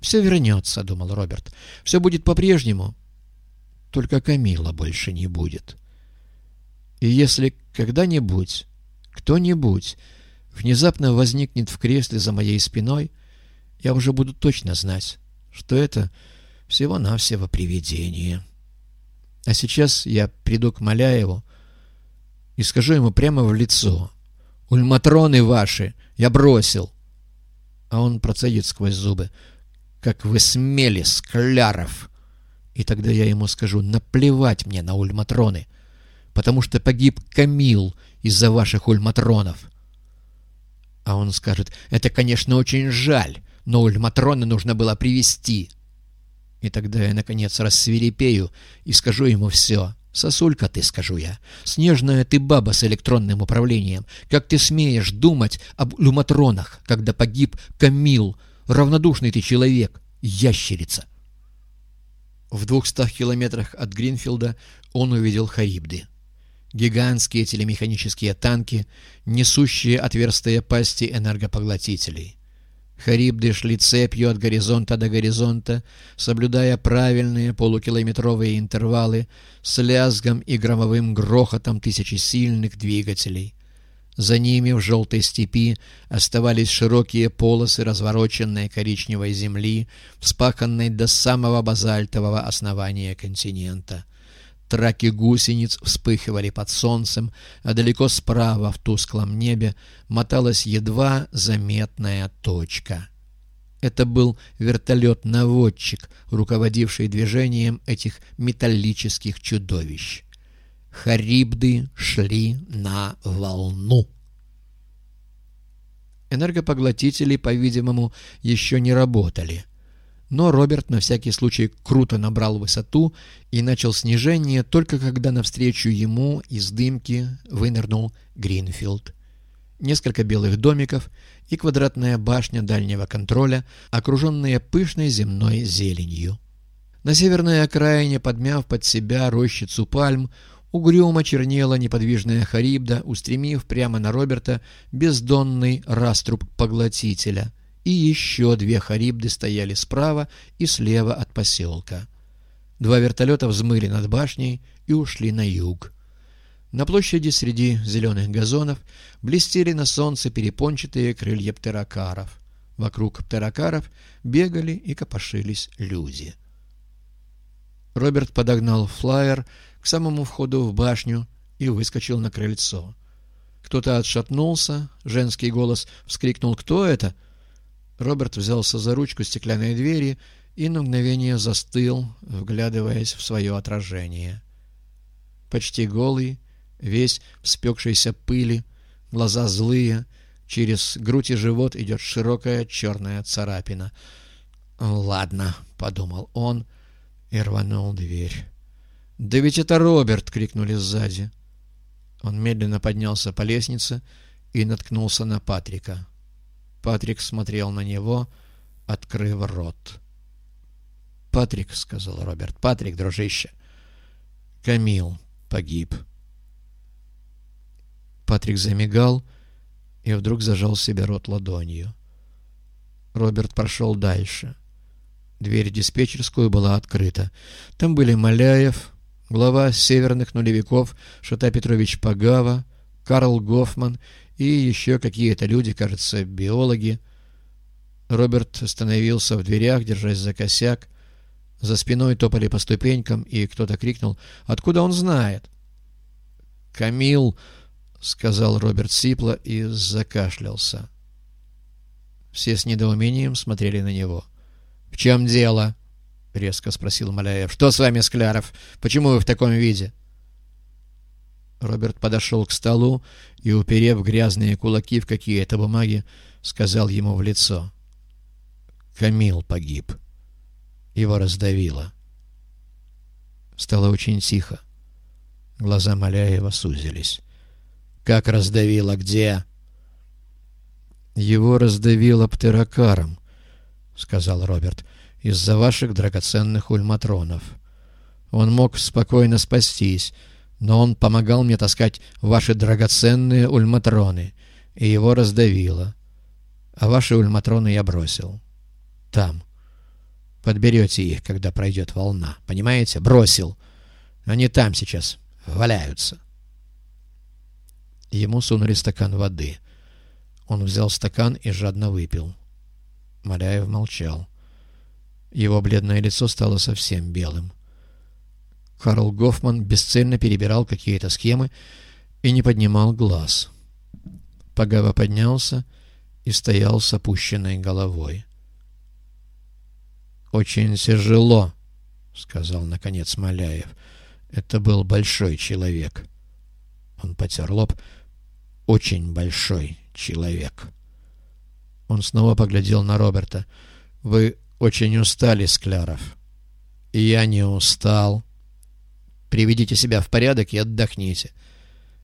«Все вернется», — думал Роберт. «Все будет по-прежнему, только Камила больше не будет. И если когда-нибудь кто-нибудь внезапно возникнет в кресле за моей спиной, я уже буду точно знать, что это всего-навсего привидение. А сейчас я приду к Маляеву и скажу ему прямо в лицо: ульматроны ваши я бросил». А он процедит сквозь зубы: «Как вы смели, Скляров!» И тогда я ему скажу: наплевать мне на ульматроны, потому что погиб Камил из-за ваших ульматронов. А он скажет: это, конечно, очень жаль, но ульматроны нужно было привезти. И тогда я, наконец, рассвирепею и скажу ему все. «Сосулька ты», — скажу я, — «снежная ты баба с электронным управлением. Как ты смеешь думать об ульматронах, когда погиб Камил? Равнодушный ты человек, ящерица». В 200 километрах от Гринфилда он увидел Харибды. Гигантские телемеханические танки, несущие отверстые пасти энергопоглотителей. Харибды шли цепью от горизонта до горизонта, соблюдая правильные полукилометровые интервалы с лязгом и громовым грохотом тысячесильных двигателей. За ними в желтой степи оставались широкие полосы развороченной коричневой земли, вспаханной до самого базальтового основания континента. Траки гусениц вспыхивали под солнцем, а далеко справа в тусклом небе моталась едва заметная точка. Это был вертолет-наводчик, руководивший движением этих металлических чудовищ. Харибды шли на волну. Энергопоглотители, по-видимому, еще не работали. Но Роберт на всякий случай круто набрал высоту и начал снижение только когда навстречу ему из дымки вынырнул Гринфилд. Несколько белых домиков и квадратная башня дальнего контроля, окруженные пышной земной зеленью. На северной окраине, подмяв под себя рощицу пальм, угрюмо чернела неподвижная Харибда, устремив прямо на Роберта бездонный раструб поглотителя. И еще 2 Харибды стояли справа и слева от поселка. 2 вертолета взмыли над башней и ушли на юг. На площади среди зеленых газонов блестели на солнце перепончатые крылья птерокаров. Вокруг птерокаров бегали и копошились люди. Роберт подогнал флайер к самому входу в башню и выскочил на крыльцо. Кто-то отшатнулся, женский голос вскрикнул: «Кто это?» Роберт взялся за ручку стеклянной двери и на мгновение застыл, вглядываясь в свое отражение. Почти голый, весь в спекшейся пыли, глаза злые, через грудь и живот идет широкая черная царапина. «Ладно», — подумал он и рванул дверь. «Да ведь это Роберт!» — крикнули сзади. Он медленно поднялся по лестнице и наткнулся на Патрика. Патрик смотрел на него, открыв рот. «Патрик», — сказал Роберт, — «Патрик, дружище, Камил погиб». Патрик замигал и вдруг зажал себе рот ладонью. Роберт прошел дальше. Дверь в диспетчерскую была открыта. Там были Маляев, глава северных нулевиков Шота Петрович Пагава, Карл Гофман и еще какие-то люди, кажется, биологи. Роберт остановился в дверях, держась за косяк. За спиной топали по ступенькам, и кто-то крикнул: «Откуда он знает?» «Камил», — сказал Роберт сипло и закашлялся. Все с недоумением смотрели на него. «В чем дело?» — резко спросил Маляев. «Что с вами, Скляров? Почему вы в таком виде?» Роберт подошел к столу и, уперев грязные кулаки в какие-то бумаги, сказал ему в лицо: «Камил погиб. Его раздавило». Стало очень тихо. Глаза Маляева сузились. «Как раздавило? Где?» «Его раздавило птерокаром», — сказал Роберт, — «из-за ваших драгоценных ульматронов. Он мог спокойно спастись, но он помогал мне таскать ваши драгоценные ульматроны, и его раздавило. А ваши ульматроны я бросил. Там, Подберете их, когда пройдет волна. Понимаете? Бросил. Они там сейчас валяются. Ему сунули стакан воды. Он взял стакан и жадно выпил. Маляев молчал. Его бледное лицо стало совсем белым. Карл Гофман бесцельно перебирал какие-то схемы и не поднимал глаз. Пагава поднялся и стоял с опущенной головой. «Очень тяжело», — сказал наконец Маляев. «Это был большой человек». Он потер лоб. «Очень большой человек». Он снова поглядел на Роберта. «Вы очень устали, Скляров». «Я не устал. Приведите себя в порядок и отдохните.